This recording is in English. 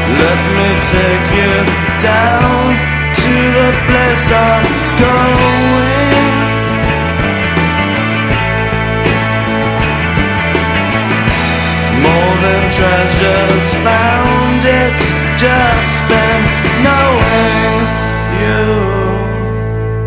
Let me take you down to the place I'm going. More than treasures found, it's just been knowing you.